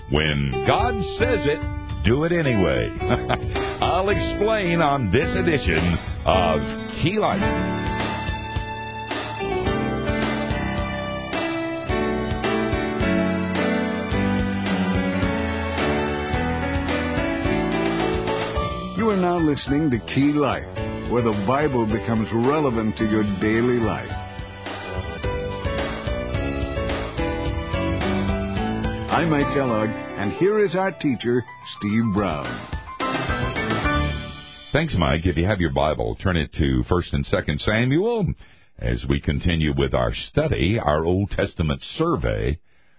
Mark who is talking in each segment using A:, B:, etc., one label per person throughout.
A: When God says it, do it anyway. I'll explain on this edition of Key Life.
B: You are now listening to Key Life, where the Bible becomes relevant to your daily life. I'm Mike Kellogg, and here is our teacher, Steve Brown.
A: Thanks, Mike. If you have your Bible, turn it to 1st and 2nd Samuel as we continue with our study, our Old Testament survey,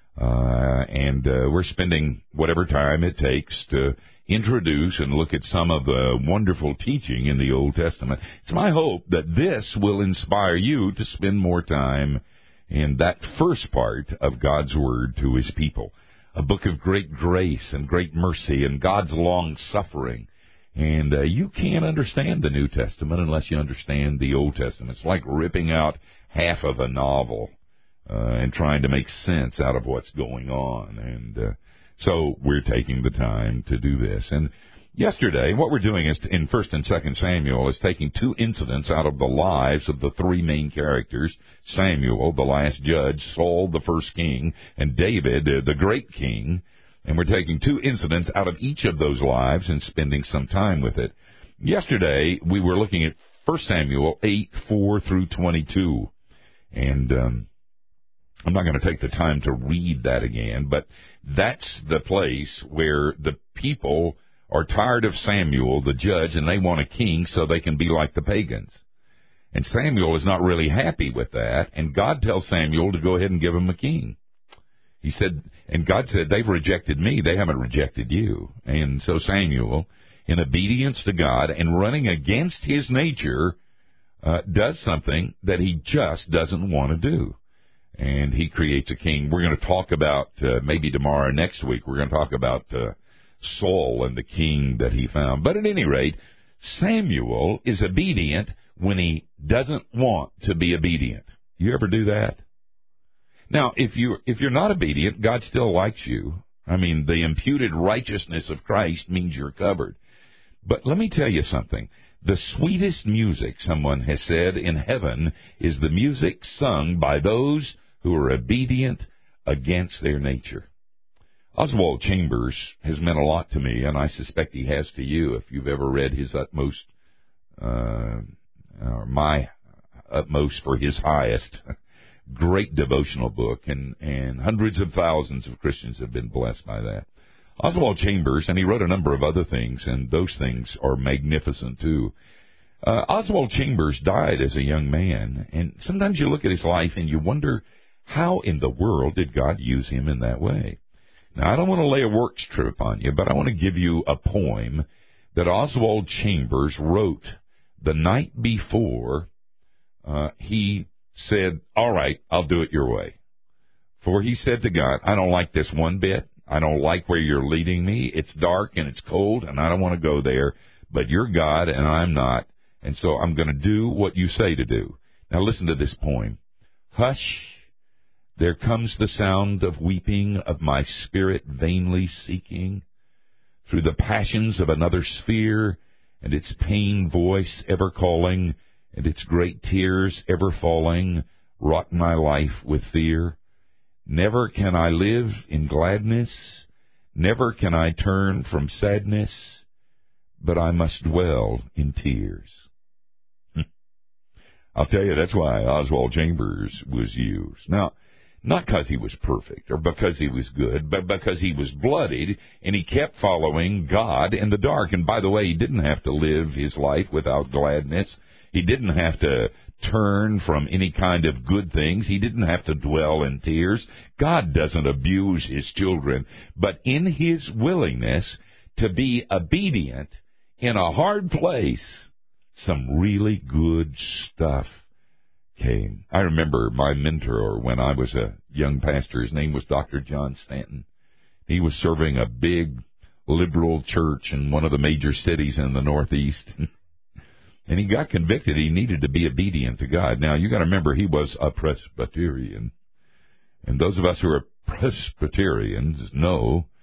A: and we're spending whatever time it takes to introduce and look at some of the wonderful teaching in the Old Testament. It's my hope that this will inspire you to spend more time in that first part of God's Word to His people. A book of great grace and great mercy and God's long-suffering. And you can't understand the New Testament unless you understand the Old Testament. It's like ripping out half of a novel and trying to make sense out of what's going on. And so we're taking the time to do this. And yesterday, what we're doing is in 1st and 2nd Samuel is taking two incidents out of the lives of the three main characters, Samuel, the last judge, Saul, the first king, and David, the great king. And we're taking two incidents out of each of those lives and spending some time with it. Yesterday, we were looking at 1 Samuel 8:4 through 22. And I'm not going to take the time to read that again, but that's the place where the people are tired of Samuel, the judge, and they want a king so they can be like the pagans. And Samuel is not really happy with that, and God tells Samuel to go ahead and give him a king. He said, and God said, they've rejected me, they haven't rejected you. And so Samuel, in obedience to God and running against his nature, does something that he just doesn't want to do. And he creates a king. We're going to talk about, maybe tomorrow or next week, we're going to talk about Saul and the king that he found. But at any rate, Samuel is obedient when he doesn't want to be obedient. You ever do that? Now, if you're not obedient, God still likes you. I mean, the imputed righteousness of Christ means you're covered. But let me tell you something. The sweetest music, someone has said, in heaven is the music sung by those who are obedient against their nature. Oswald Chambers has meant a lot to me, and I suspect he has to you if you've ever read his utmost, or my utmost for his highest. Great devotional book, and hundreds of thousands of Christians have been blessed by that. Oswald Chambers, and he wrote a number of other things, and those things are magnificent too. Oswald Chambers died as a young man, and sometimes you look at his life and you wonder, how in the world did God use him in that way? Now, I don't want to lay a works trip on you, but I want to give you a poem that Oswald Chambers wrote the night before he said, all right, I'll do it your way. For he said to God, I don't like this one bit. I don't like where you're leading me. It's dark and it's cold, and I don't want to go there. But you're God, and I'm not, and so I'm going to do what you say to do. Now listen to this poem. Hush, there comes the sound of weeping, of my spirit vainly seeking through the passions of another sphere, and its pain voice ever calling, and its great tears ever falling, wrought my life with fear. Never can I live in gladness, never can I turn from sadness, but I must dwell in tears. I'll tell you, that's why Oswald Chambers was used. Now, not because he was perfect or because he was good, but because he was bloodied and he kept following God in the dark. And by the way, he didn't have to live his life without gladness. He didn't have to turn from any kind of good things. He didn't have to dwell in tears. God doesn't abuse his children. But in his willingness to be obedient in a hard place, some really good stuff came. I remember my mentor when I was a young pastor. His name was Dr. John Stanton. He was serving a big liberal church in one of the major cities in the Northeast. And he got convicted he needed to be obedient to God. Now, you got to remember, he was a Presbyterian. And those of us who are Presbyterians know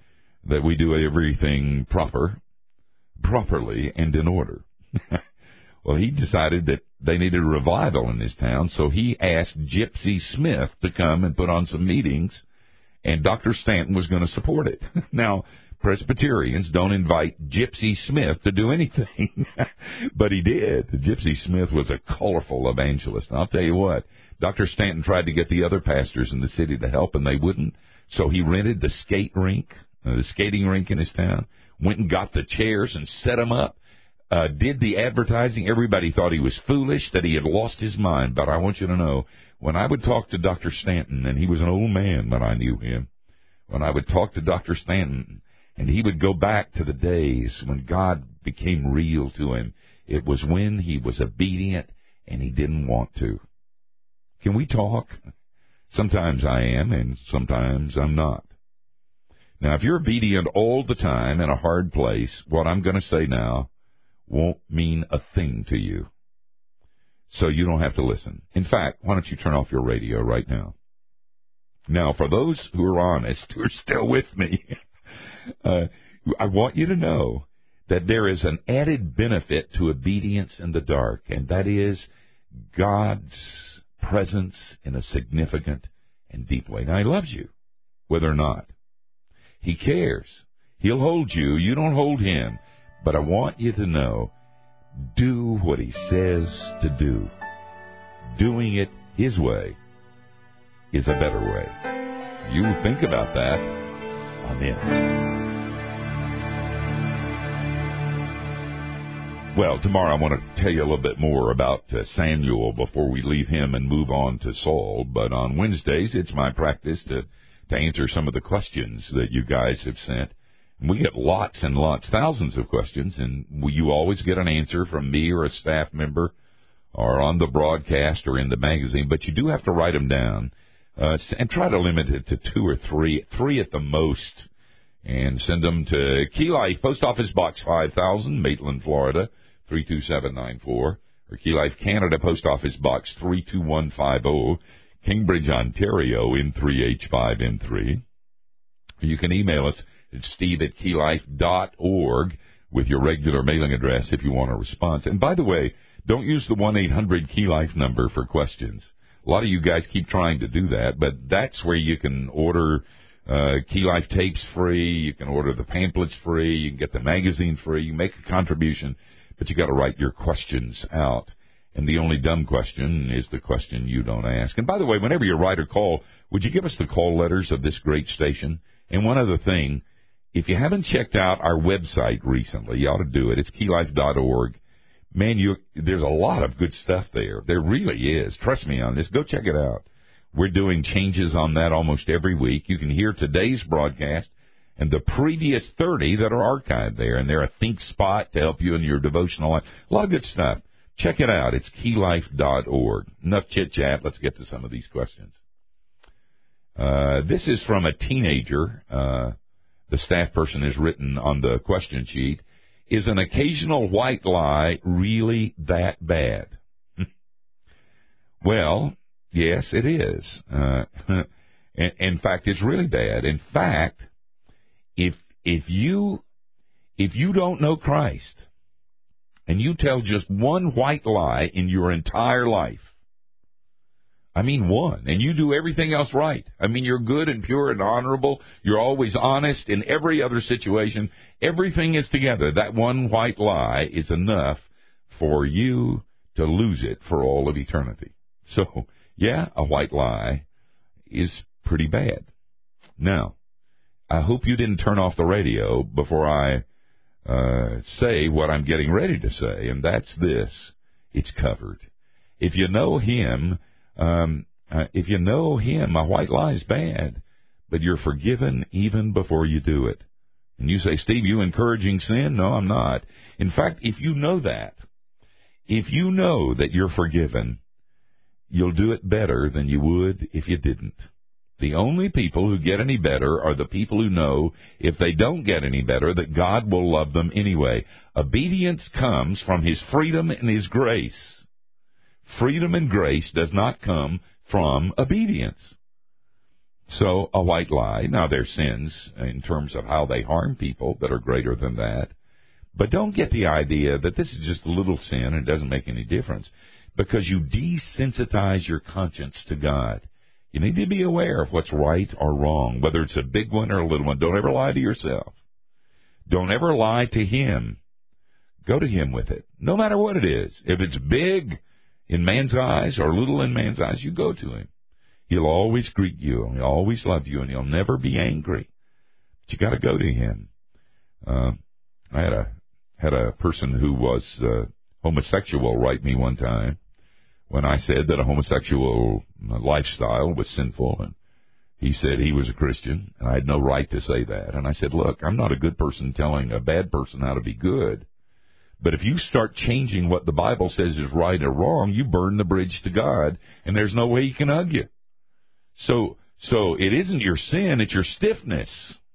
A: that we do everything properly, and in order. Well, he decided that they needed a revival in his town, so he asked Gypsy Smith to come and put on some meetings, and Dr. Stanton was going to support it. Now, Presbyterians don't invite Gypsy Smith to do anything, but he did. Gypsy Smith was a colorful evangelist. And I'll tell you what, Dr. Stanton tried to get the other pastors in the city to help, and they wouldn't. So he rented the skating rink in his town, went and got the chairs and set them up, did the advertising. Everybody thought he was foolish, that he had lost his mind. But I want you to know, when I would talk to Dr. Stanton, and he was an old man when I knew him, when I would talk to Dr. Stanton, and he would go back to the days when God became real to him, it was when he was obedient and he didn't want to. Can we talk? Sometimes I am, and sometimes I'm not. Now, if you're obedient all the time in a hard place, what I'm going to say now won't mean a thing to you. So you don't have to listen. In fact, why don't you turn off your radio right now? Now, for those who are honest, who are still with me, I want you to know that there is an added benefit to obedience in the dark, and that is God's presence in a significant and deep way. Now, he loves you, whether or not. He cares. He'll hold you. You don't hold him. But I want you to know, do what he says to do. Doing it his way is a better way. You think about that. Amen. Well, tomorrow I want to tell you a little bit more about Samuel before we leave him and move on to Saul. But on Wednesdays, it's my practice to answer some of the questions that you guys have sent. We get lots and lots, thousands of questions, and you always get an answer from me or a staff member or on the broadcast or in the magazine, but you do have to write them down and try to limit it to 2 or 3 at the most, and send them to Key Life, Post Office Box 5000, Maitland, Florida, 32794, or Key Life Canada, Post Office Box 32150, Cambridge, Ontario, N3H5N3. You can email us at steve@keylife.org with your regular mailing address if you want a response. And by the way, don't use the 1-800-KEY-LIFE number for questions. A lot of you guys keep trying to do that, but that's where you can order Key Life tapes free. You can order the pamphlets free. You can get the magazine free. You make a contribution, but you got to write your questions out. And the only dumb question is the question you don't ask. And by the way, whenever you write or call, would you give us the call letters of this great station? And one other thing, if you haven't checked out our website recently, you ought to do it. It's keylife.org. Man, there's a lot of good stuff there. There really is. Trust me on this. Go check it out. We're doing changes on that almost every week. You can hear today's broadcast and the previous 30 that are archived there. And they're a think spot to help you in your devotional life. A lot of good stuff. Check it out. It's keylife.org. Enough chit-chat. Let's get to some of these questions. This is from a teenager. The staff person has written on the question sheet, is an occasional white lie really that bad? Well, yes, it is. In fact, it's really bad. In fact, if you don't know Christ and you tell just one white lie in your entire life, I mean one, and you do everything else right. I mean, you're good and pure and honorable. You're always honest in every other situation. Everything is together. That one white lie is enough for you to lose it for all of eternity. So, yeah, a white lie is pretty bad. Now, I hope you didn't turn off the radio before I say what I'm getting ready to say, and that's this. It's covered. If you know him, a white lie is bad, but you're forgiven even before you do it. And you say, Steve, you encouraging sin? No, I'm not. In fact, if you know that you're forgiven, you'll do it better than you would if you didn't. The only people who get any better are the people who know if they don't get any better that God will love them anyway. Obedience comes from his freedom and his grace. Freedom and grace does not come from obedience. So a white lie, now there's sins in terms of how they harm people that are greater than that. But don't get the idea that this is just a little sin and it doesn't make any difference, because you desensitize your conscience to God. You need to be aware of what's right or wrong, whether it's a big one or a little one. Don't ever lie to yourself. Don't ever lie to Him. Go to Him with it, no matter what it is. If it's big in man's eyes or little in man's eyes, you go to Him. He'll always greet you. He'll always love you, and He'll never be angry. But you got to go to Him. I had a person who was homosexual write me one time when I said that a homosexual lifestyle was sinful, and he said he was a Christian, and I had no right to say that. And I said, look, I'm not a good person telling a bad person how to be good. But if you start changing what the Bible says is right or wrong, you burn the bridge to God, and there's no way He can hug you. So it isn't your sin, it's your stiffness.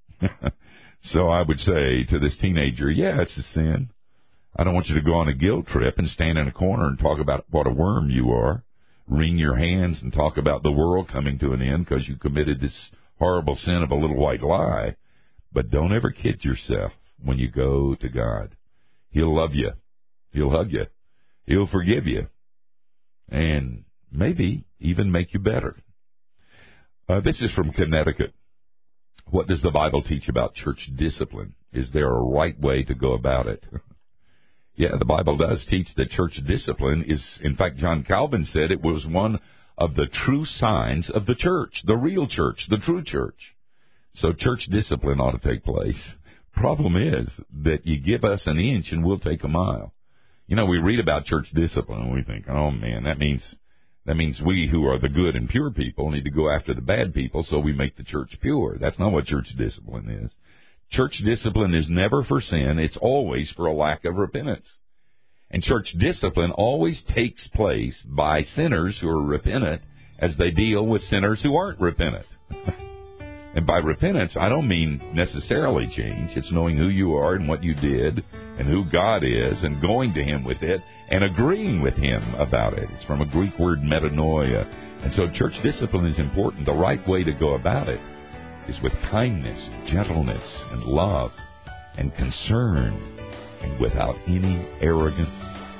A: So I would say to this teenager, yeah, it's a sin. I don't want you to go on a guilt trip and stand in a corner and talk about what a worm you are, wring your hands and talk about the world coming to an end because you committed this horrible sin of a little white lie. But don't ever kid yourself when you go to God. He'll love you. He'll hug you. He'll forgive you. And maybe even make you better. This is from Connecticut. What does the Bible teach about church discipline? Is there a right way to go about it? Yeah, the Bible does teach that church discipline is, in fact, John Calvin said it was one of the true signs of the church, the real church, the true church. So church discipline ought to take place. Problem is that you give us an inch and we'll take a mile. You know, we read about church discipline and we think, oh man, that means we who are the good and pure people need to go after the bad people so we make the church pure. That's not what church discipline is. Church discipline is never for sin. It's always for a lack of repentance. And church discipline always takes place by sinners who are repentant as they deal with sinners who aren't repentant. And by repentance, I don't mean necessarily change. It's knowing who you are and what you did and who God is and going to Him with it and agreeing with Him about it. It's from a Greek word metanoia. And so church discipline is important. The right way to go about it is with kindness, gentleness, and love, and concern, and without any arrogance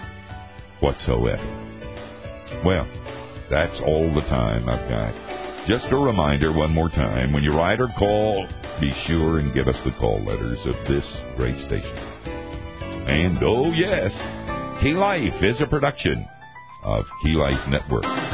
A: whatsoever. Well, that's all the time I've got. Just a reminder one more time, when you write or call, be sure and give us the call letters of this great station. And, oh yes, Key Life is a production of Key Life Network.